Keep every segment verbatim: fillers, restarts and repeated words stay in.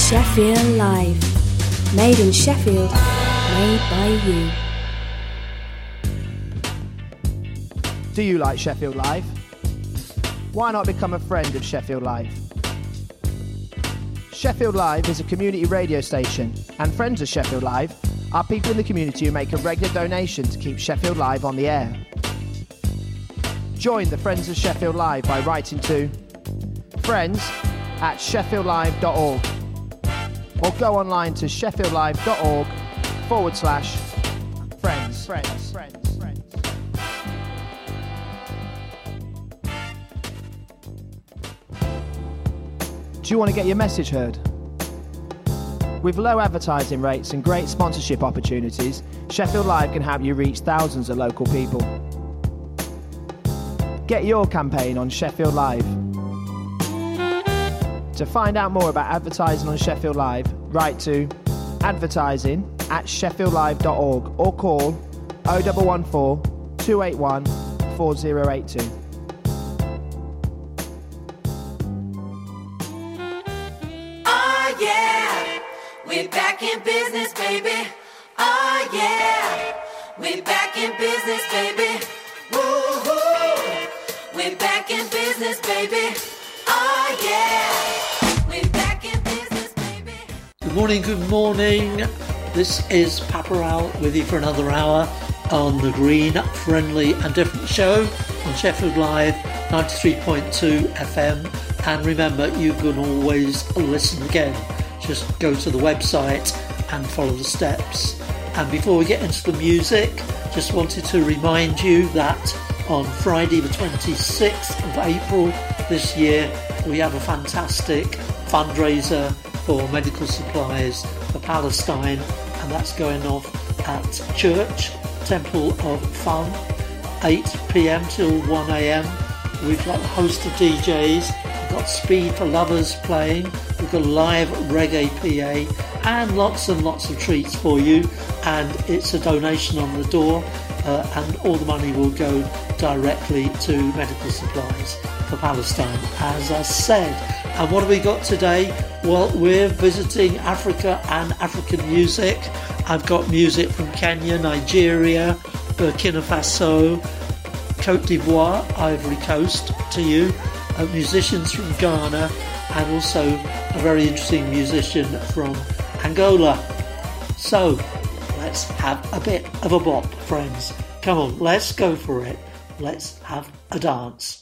Sheffield Live. Made in Sheffield, made by you. Do you like Sheffield Live? Why not become a friend of Sheffield Live? Sheffield Live is a community radio station, and friends of Sheffield Live are people in the community who make a regular donation to keep Sheffield Live on the air. Join the Friends of Sheffield Live by writing to friends at sheffield live dot org or go online to sheffield live dot org forward slash friends. Friends, friends, friends. Do you want to get your message heard? With low advertising rates and great sponsorship opportunities, Sheffield Live can help you reach thousands of local people. Get your campaign on Sheffield Live. To find out more about advertising on Sheffield Live, write to advertising at sheffield live dot org or call oh one one four, two eight one, four oh eight two. Oh yeah, we're back in business, baby. Oh yeah, we're back in business, baby. Woo-hoo. We're back in business, baby. Oh yeah, we're back in business, baby. Good morning, good morning. This is Papa Al with you for another hour on the green, friendly and different show on Sheffield Live ninety-three point two F M. And remember, you can always listen again. Just go to the website and follow the steps. And before we get into the music, just wanted to remind you that on Friday the twenty-sixth of April this year, we have a fantastic fundraiser for medical supplies for Palestine, and that's going off at Church, Temple of Fun, eight p.m. till one a.m. We've got a host of D Js, we've got Speed for Lovers playing, we've got live reggae P A, and lots and lots of treats for you. And it's a donation on the door, uh, and all the money will go directly to medical supplies for Palestine, as I said. And what have we got today? Well, we're visiting Africa and African music. I've got music from Kenya, Nigeria, Burkina Faso, Cote d'Ivoire, Ivory Coast to you, uh, musicians from Ghana, and also a very interesting musician from Angola. So let's have a bit of a bop, friends. Come on, let's go for it. Let's have a dance.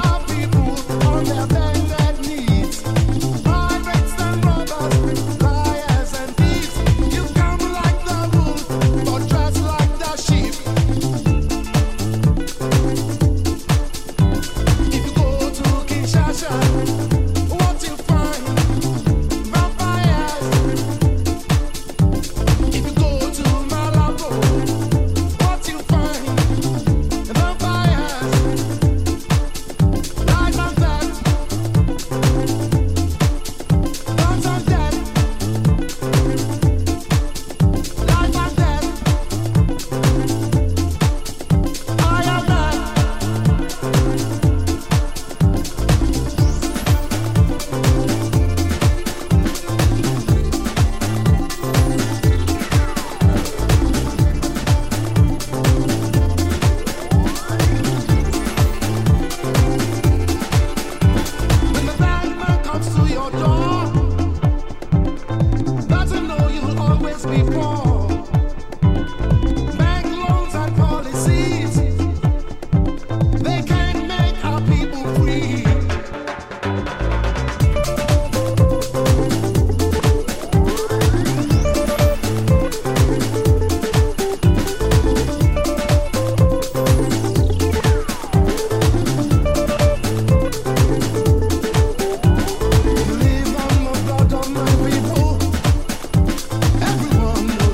Bye. Live on the blood of my people. Everyone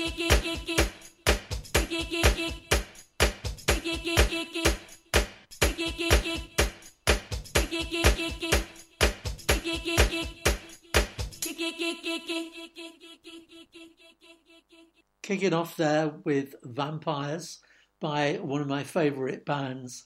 Kicking off there with Vampires by one of my favourite bands,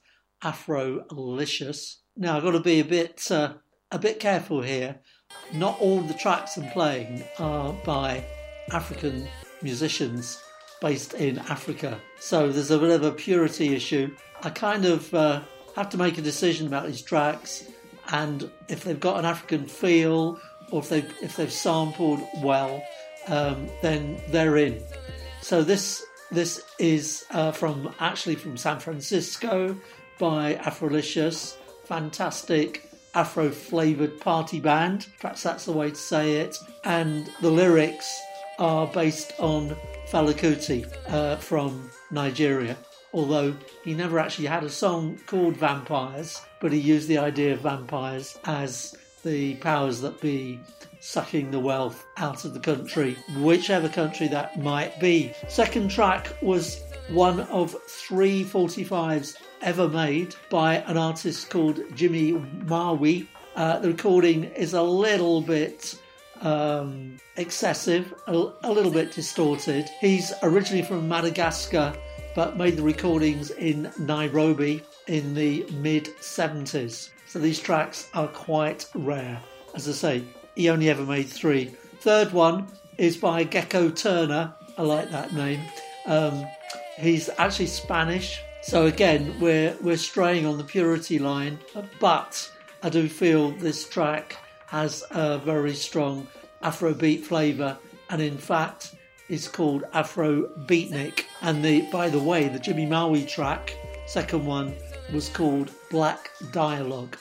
Afrolicious. Now I've got to be a bit uh, a bit careful here. Not all the tracks I'm playing are by African musicians based in Africa, so there's a bit of a purity issue. I kind of uh, have to make a decision about these tracks, and if they've got an African feel or if they've if they've sampled well, um, then they're in. So this this is uh, from actually from San Francisco by Afrolicious, fantastic Afro-flavoured party band, perhaps that's the way to say it, and the lyrics are based on Fela Kuti uh, from Nigeria, although he never actually had a song called Vampires, but he used the idea of vampires as the powers that be sucking the wealth out of the country, whichever country that might be. Second track was one of three forty-fives ever made by an artist called Jimmy Maui. Uh, the recording is a little bit um, excessive, a, a little bit distorted. He's originally from Madagascar, but made the recordings in Nairobi in the mid seventies. So these tracks are quite rare. As I say, he only ever made three. Third one is by Gecko Turner. I like that name. Um, he's actually Spanish. So again, we're we're straying on the purity line, but I do feel this track has a very strong Afrobeat flavour, and in fact is called Afro Beatnik. And the by the way, the Jimmy Maui track, second one, was called Black Dialogue.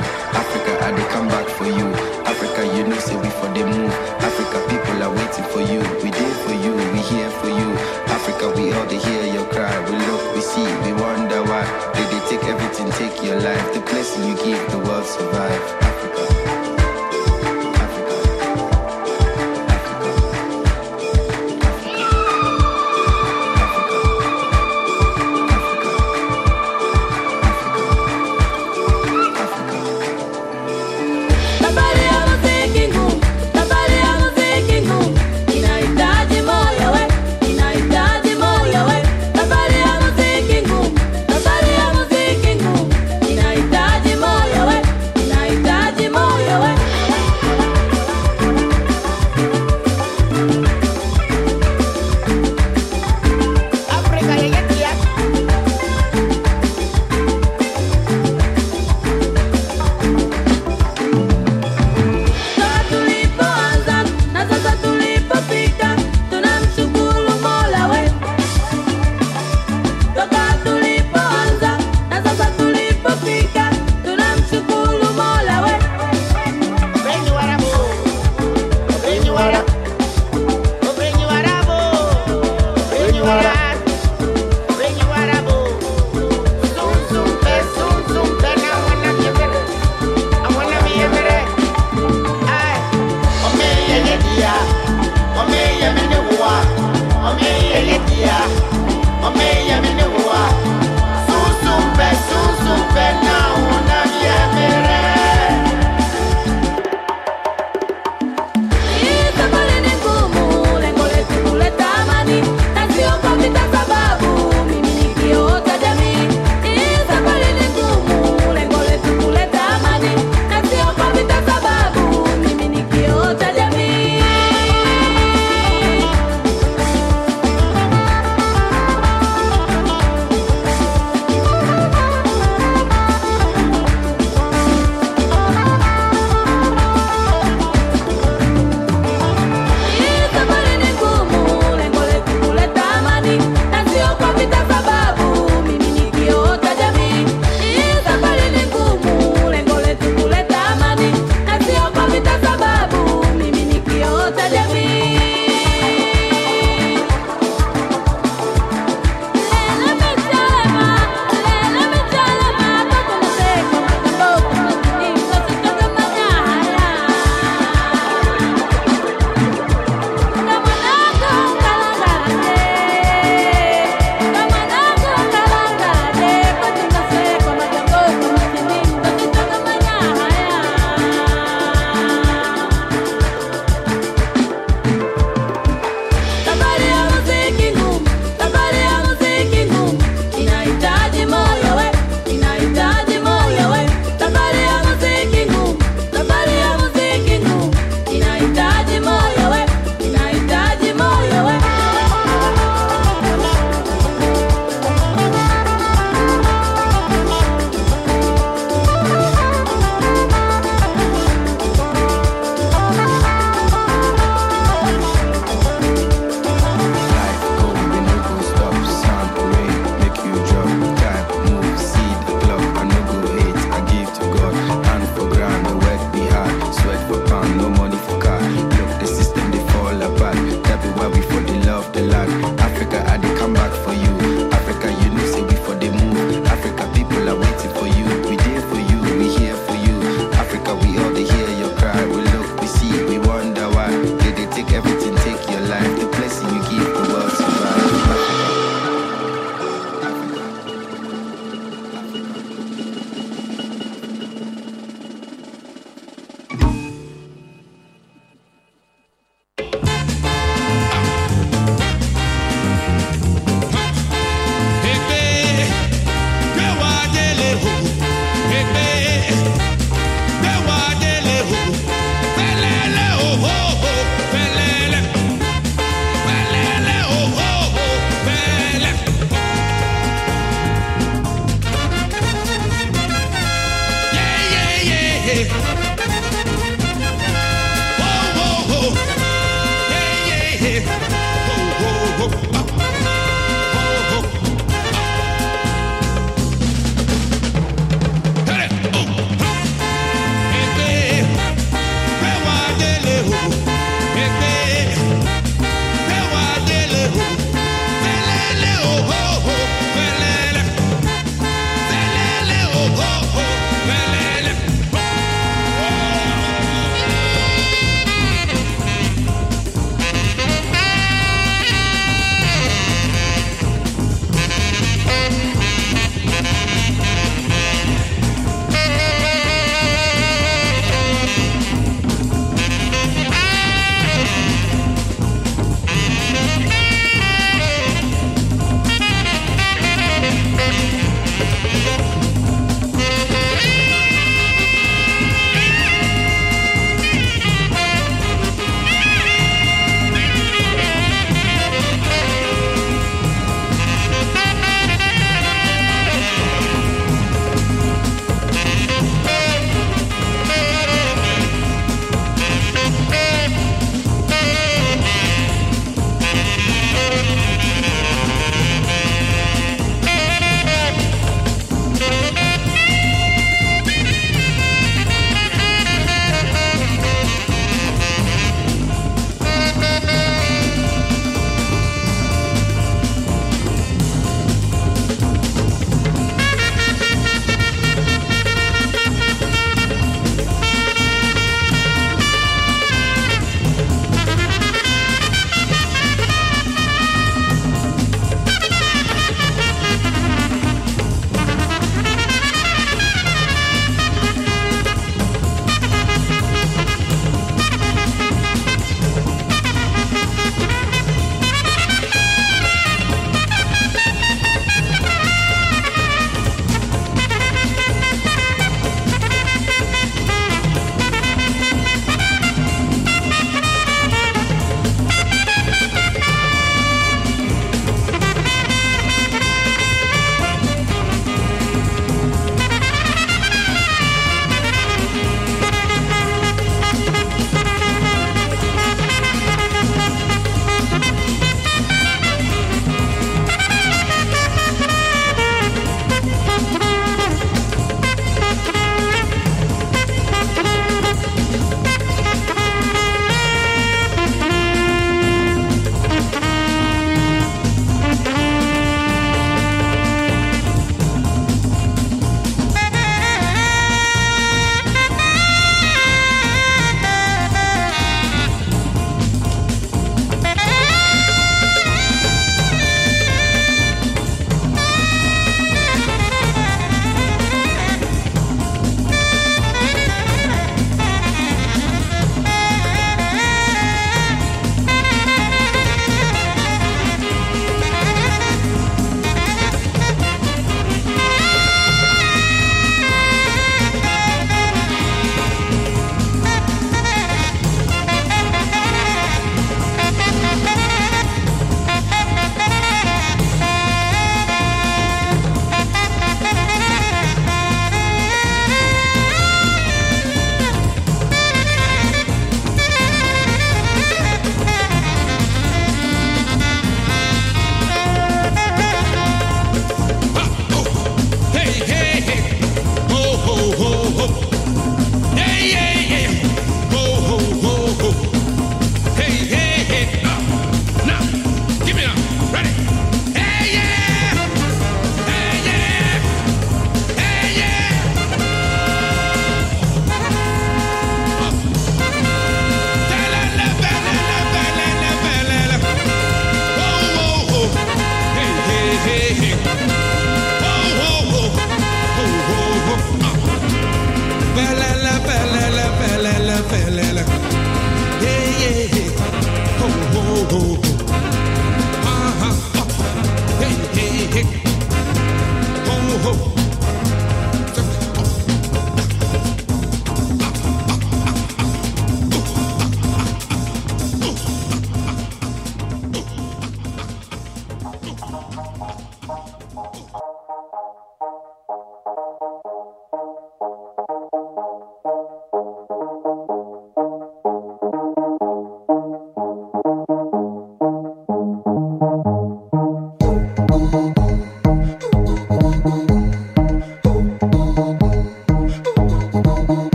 back. Africa, I they come back for you. Africa, you know, say we for the move. Africa, people are waiting for you. We there for you, we here for you. Africa, we all they hear your cry. We look, we see, we wonder why. Did they take everything, take your life? The blessing you give, the world survive. Africa. Inahitaji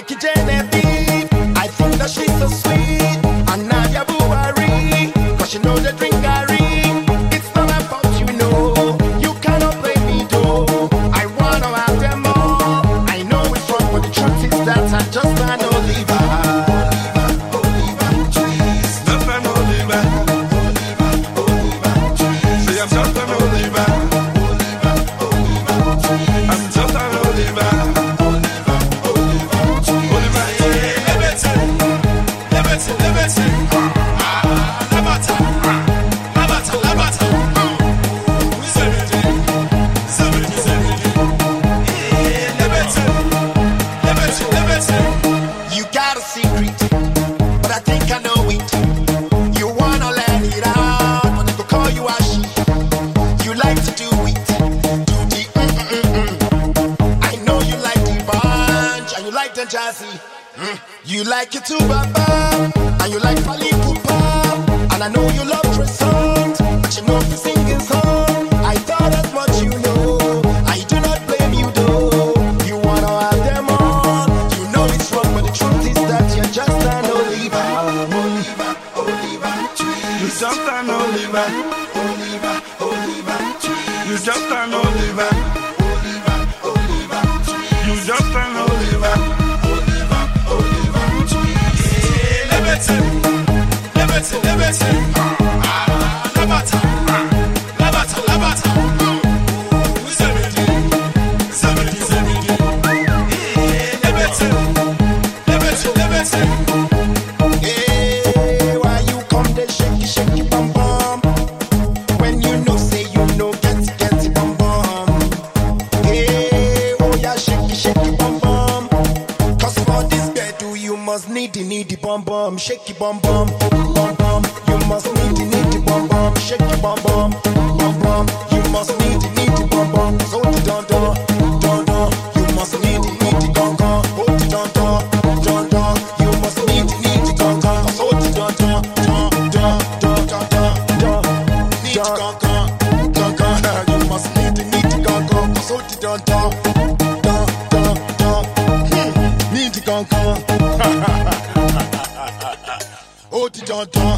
Jackie Genevieve. I think that she's so sweet. And Nadia Buhari, cause she know the drink Gary. It's not about you know, you cannot play me though. I wanna have them all. I know it's wrong, but the truth is that I just can't Oliver. You like it too, Baba, and you like Pali Pupa, and I know you love croissant, but you know the singing song. I thought as much you know, I do not blame you though. You wanna have them all, you know it's wrong, but the truth is that you're just an Oliver. Oliver, Oliver, you just an Oliver. Oliver, Oliver, you just an Oliver. Oliver, Oliver, you just an Oliver. Liberty, liberty, ah, labata, labata, labata, seventy, seventy, seventy, liberty, liberty, liberty. Hey, why you come there shake, shake, bum bum? When you know say you know get, get, bum bum. Hey, oh yeah, shake, shake, bum bum. Cause for this bed, do you must need the need the bum bum, shake it bum bum. Must need the need the bum bum, shake your bum bum, bum bum. You must need the need the bum bum, so the don don, don don. You must need the need the gong gong, hold the don don, don don. You must need the need the gong gong, so the don don, don don, don don, don. Need the gong gong, gong gong. You must need the need the gong gong, so the don don, don don, don. Need the gong gong. Oh, the don don.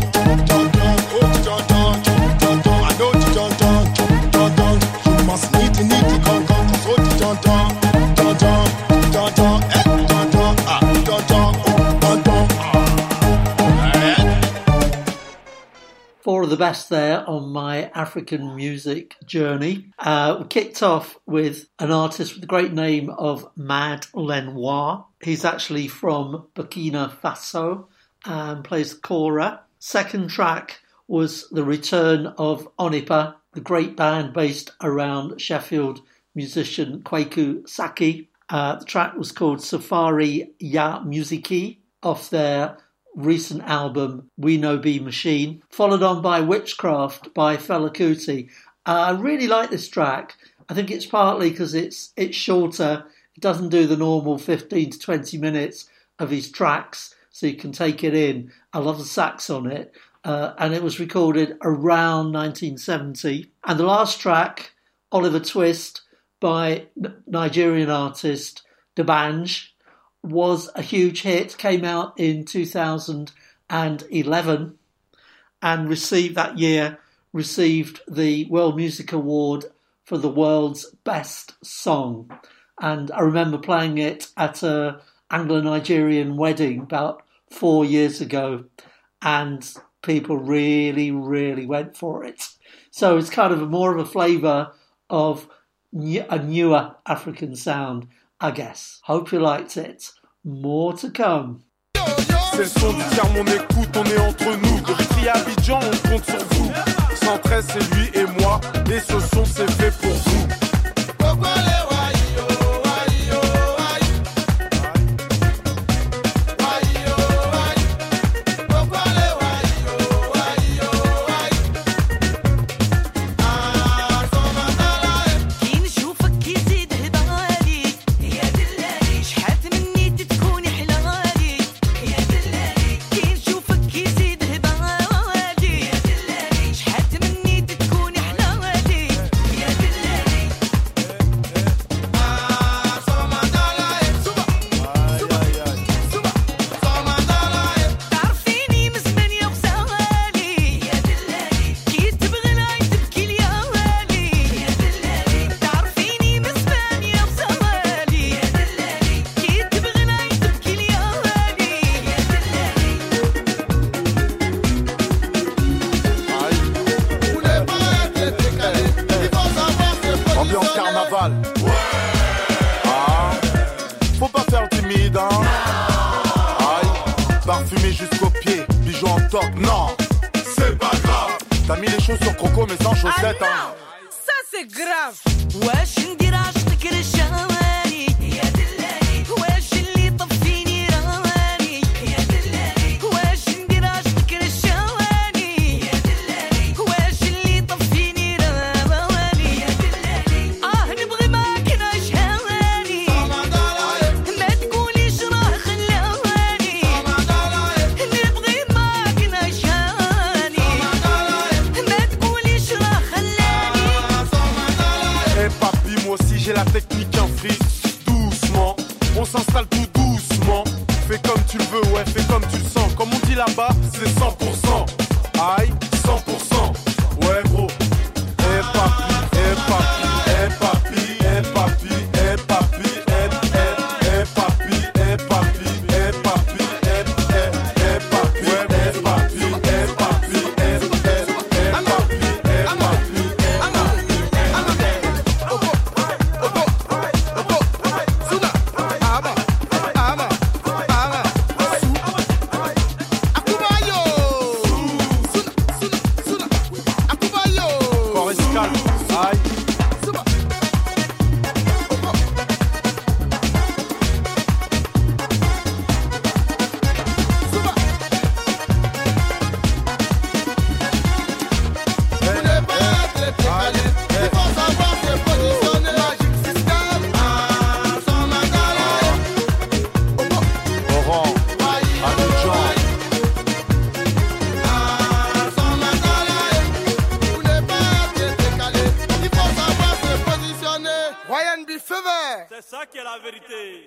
Four of the best there on my African music journey. Uh, we kicked off with an artist with the great name of Mad Lenoir. He's actually from Burkina Faso and plays the kora. Second track was the return of Onipa, the great band based around Sheffield musician Kwaku Saki. Uh, the track was called Safari Ya Musiki off their recent album We No Be Machine, followed on by Witchcraft by Fela Kuti. Uh, I really like this track. I think it's partly because it's it's shorter. It doesn't do the normal fifteen to twenty minutes of his tracks, so you can take it in. I love the sax on it. Uh, and it was recorded around nineteen seventy. And the last track, Oliver Twist, by Nigerian artist D'banj, was a huge hit, came out in two thousand eleven and received that year, received the World Music Award for the world's best song. And I remember playing it at a Anglo-Nigerian wedding about four years ago, and people really, really went for it. So it's kind of a more of a flavour of a newer African sound, I guess. Hope you liked it. More to come. C'est le son du tiers, mon écoute, on est entre nous. De Vitry à Abidjan, on compte sur vous. cent treize, c'est lui et moi, et ce son, c'est fait pour vous. aux pieds, bijoux en toc, non, c'est pas grave. T'as mis les choses sur croco mais sans chaussettes, ah hein. Ça c'est grave. واش ندير عشقك رشاني يا دلالي واش اللي طفيني راني يا دلالي واش ندير عشقك رشاني يا دلالي واش اللي طفيني راني يا دلالي اه نبغي معاك نشهاني ما تقوليش راه خلاني نبغي معاك نشهاني ما تقوليش راه خلاني. Eh papi, moi aussi j'ai la technique en frise. Doucement, on s'installe tout doucement. Fais comme tu le veux, ouais, fais comme tu le sens. Comme on dit là-bas, c'est cent pour cent. Aïe, cent pour cent. Ouais, gros. Eh papi, eh papi, eh papi, eh papi, eh papi, eh, eh, eh papi, eh papi, eh papi, eh, eh, eh papi, ouais, eh papi, eh papi, eh, eh, eh papi, eh papi, eh papi. Corps escale, aïe. Oran, Abidjan. Ryan B. Fever. C'est ça qui est la vérité.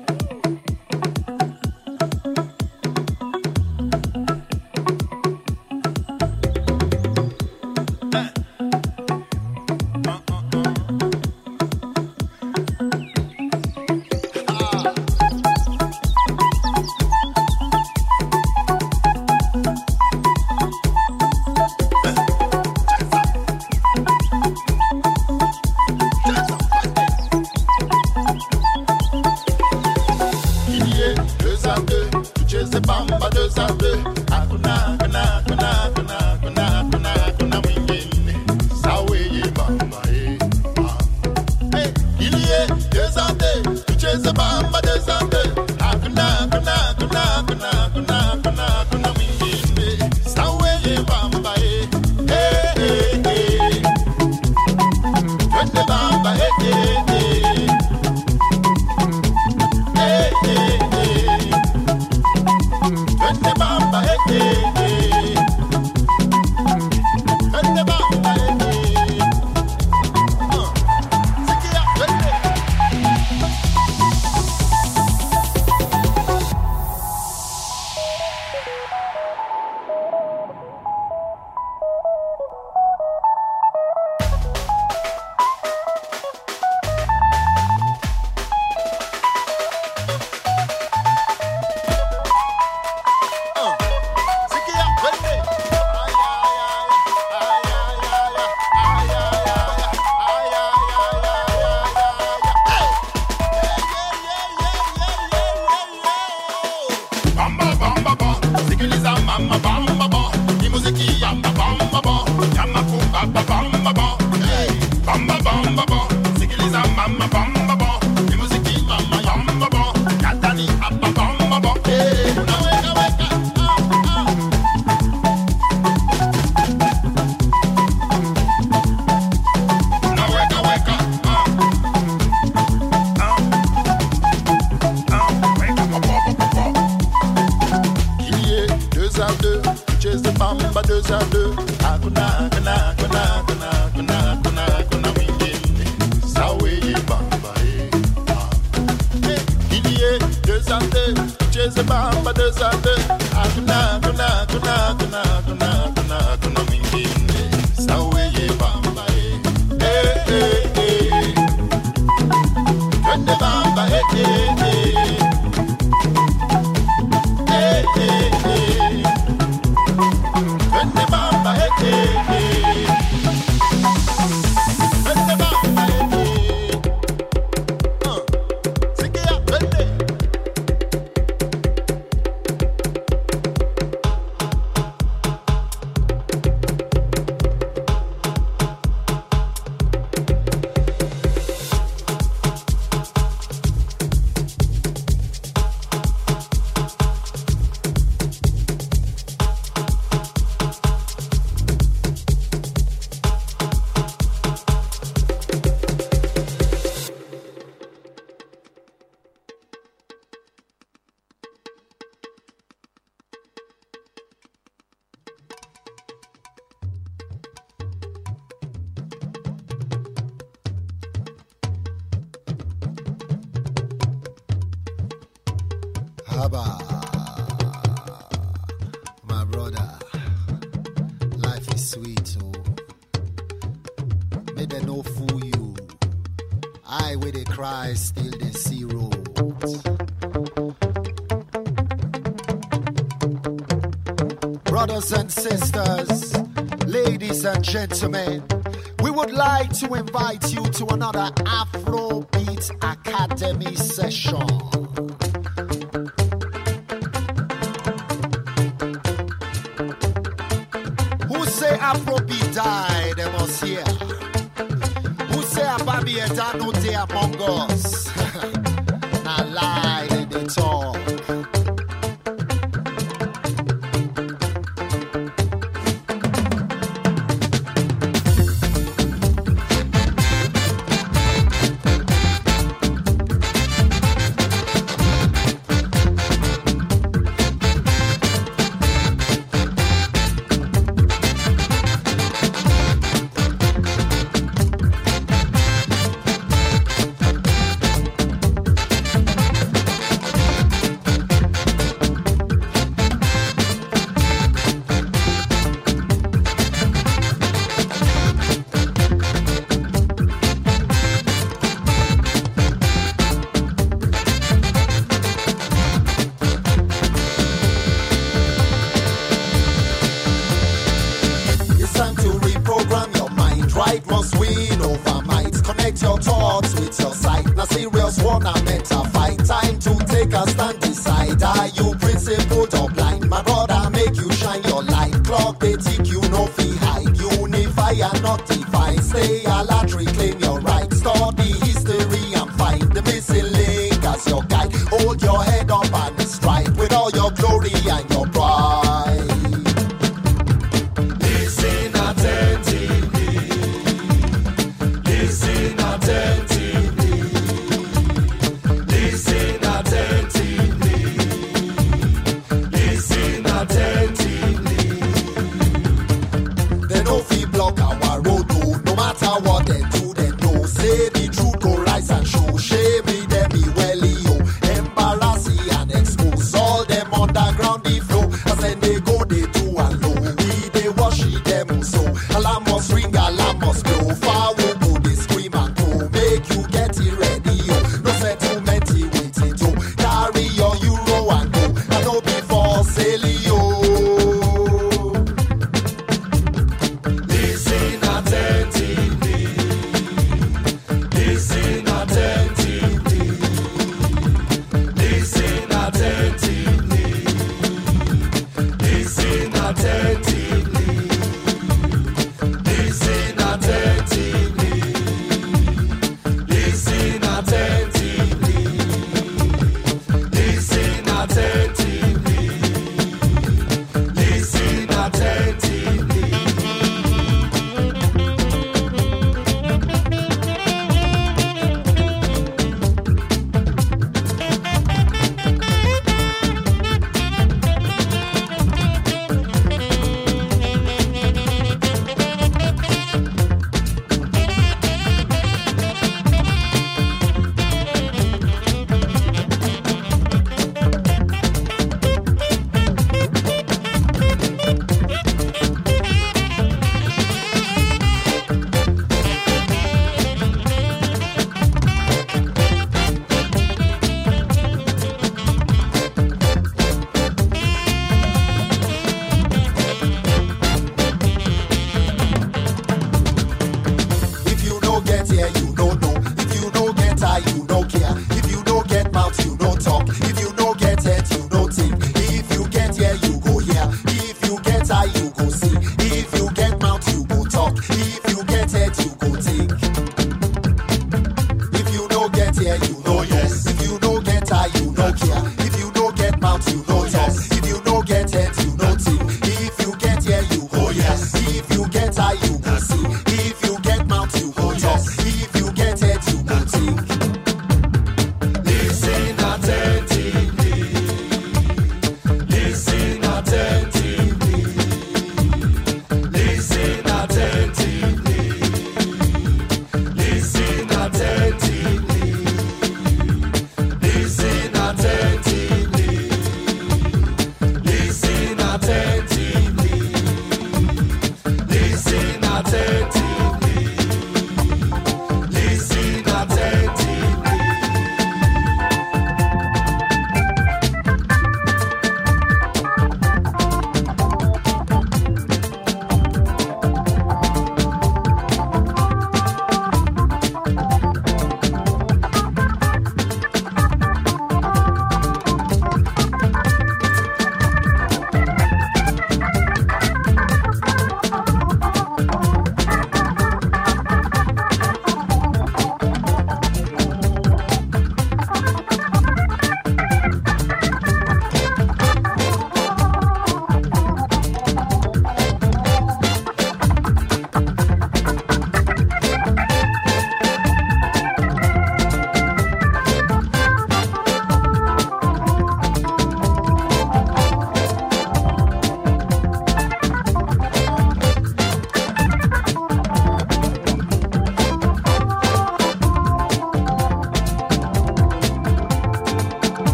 Deux à deux, tu sais bamba deux à deux. Akuna, kuna, kuna, kuna, kuna, kuna, kuna mwingine. Sawe bamba eh. Hey, il y est deux à deux, tu sais bamba deux à deux. Akuna, kuna, kuna, kuna, kuna, kuna, kuna mwingine. Sawe bamba eh. Eh eh eh. Twende bamba eh eh eh. Eh eh eh. Twende bamba eh eh eh. Twende bamba eh eh. Uh. Sikia twende. Deux à deux, akuna, kuna, kuna, kuna, kuna, kuna, kuna mwingine. Sawe bamba eh. Hey, il y est deux à deux, tu sais bamba deux à deux. Akuna, kuna, kuna, kuna, kuna, kuna, kuna mwingine. Sawe bamba eh. Eh eh eh. Twende bamba eh eh eh. Eh eh eh. Twende bamba eh eh eh. Abba, my brother, life is sweet, oh. May they no fool you. I where they cry, still they see roads. Brothers and sisters, ladies and gentlemen, we would like to invite you to another Afrobeat Academy session. Who say Afrobeat die, they must hear. Who say Ababi Eta no day among us? Nah lie, they, they talk.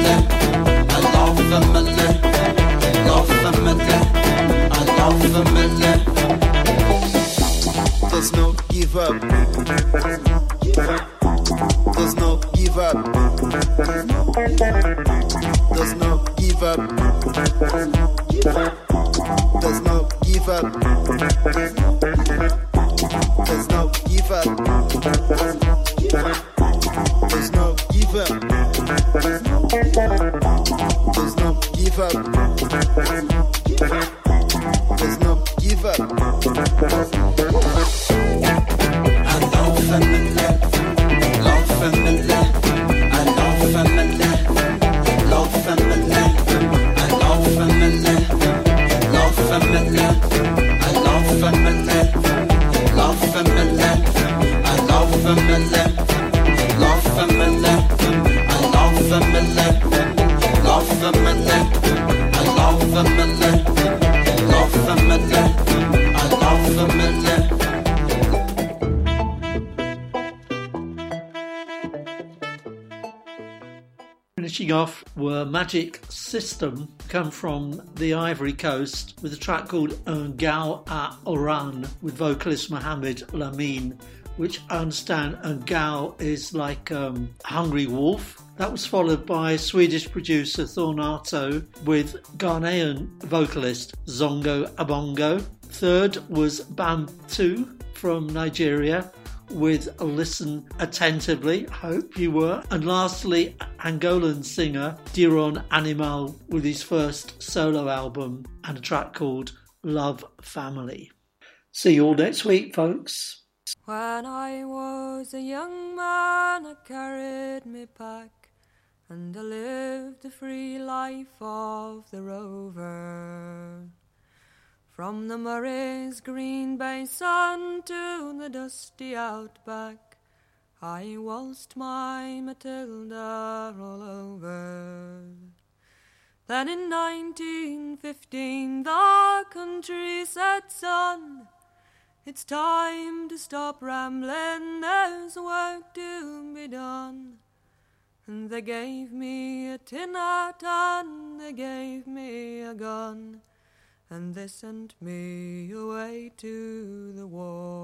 family. I love family. Love family. I love family. There's no give up. There's no give up. There's no give up. There's no give up. There's no give up. There's no give up. There's no give up. There's no give up. I love family. Love family. I love family. Love family. I love family. Love family. I love family. Love family. I love family. Love family. I love family. Love family. I love family. Love family. I love family. Finishing off were Magic System, come from the Ivory Coast, with a track called Un Gao à Oran with vocalist Mohamed Lamine, which I understand Un Gao is like um, Hungry Wolf. That was followed by Swedish producer Thornato with Ghanaian vocalist Zongo Abongo. Third was Bam two from Nigeria with Listen Attentively, hope you were. And lastly, Angolan singer Diron Animal with his first solo album and a track called Love Family. See you all next week, folks. When I was a young man, I carried me pack and I lived the free life of the rover. From the Murray's green basin to the dusty outback, I waltzed my Matilda all over. Then in nineteen fifteen the country said, son, it's time to stop rambling, there's work to be done. And they gave me a tin hat and they gave me a gun, and they sent me away to the war.